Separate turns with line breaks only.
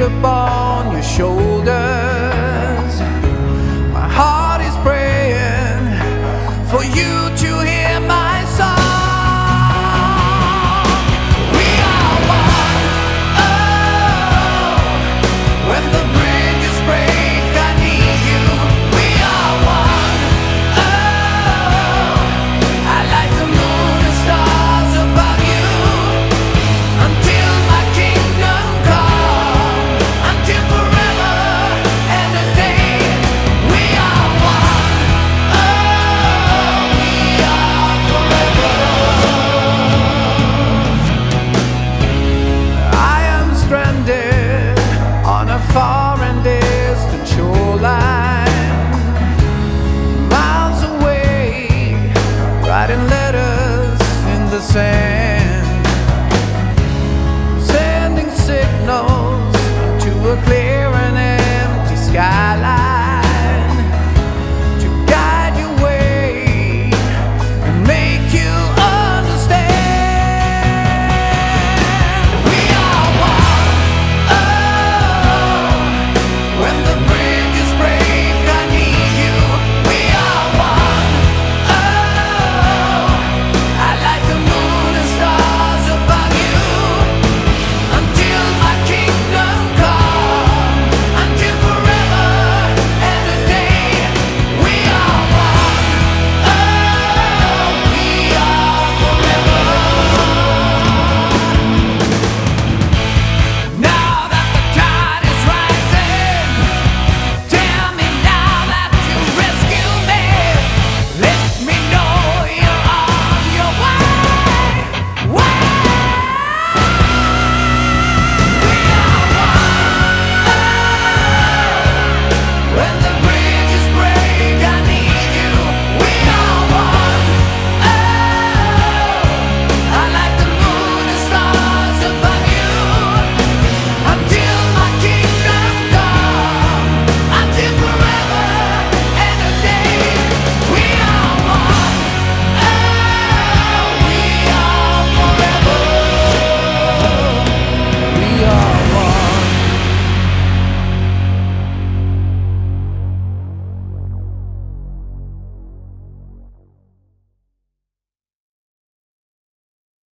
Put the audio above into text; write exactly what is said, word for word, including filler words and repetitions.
upon your shoulders. My heart is praying for you to hear my song. We are one. Oh, when the bridges break, I need you. We are one. Oh, I like the moon and stars above you until my kingdom come, until forever and a day. We are one. Oh, we are forever. I am stranded on a far and distant shoreline, miles away, writing letters in the sand.